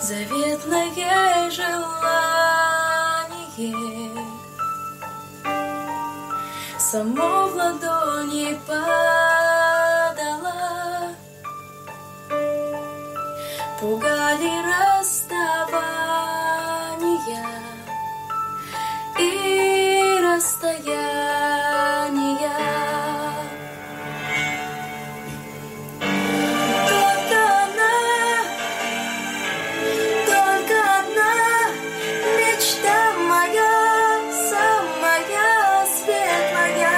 заветное желание само в ладони падало, пугали расставания и расстояния. Только одна мечта моя, самая светлая,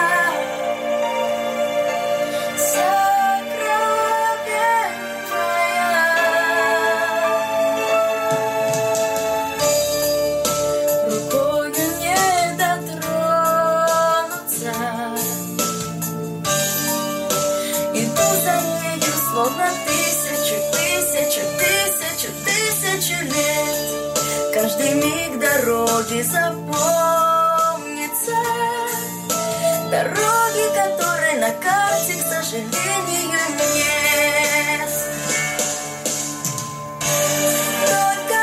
сокровенная. Рукою не дотронуться, иду за нею, словно тысячу лет. Каждый миг дороги запомнится, дороги, которой на карте, к сожалению, нет. Только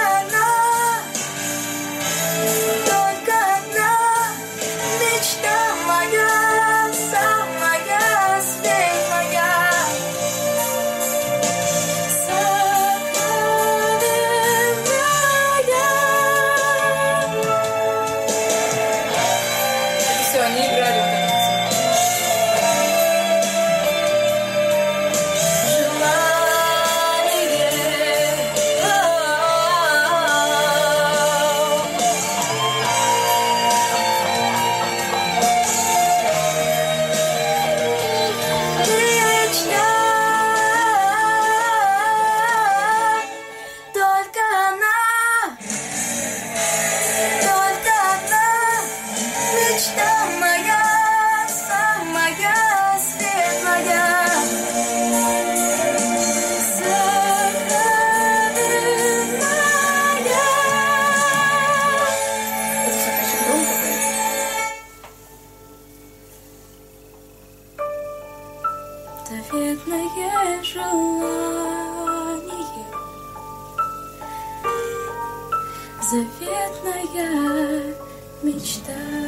одна мечта моя, самая светлая, все, они играли вот это все. Желание. Только одна мечта моя, самая светлая, сокровенная. Это все очень громко поется. Заветное желание, заветная мечта.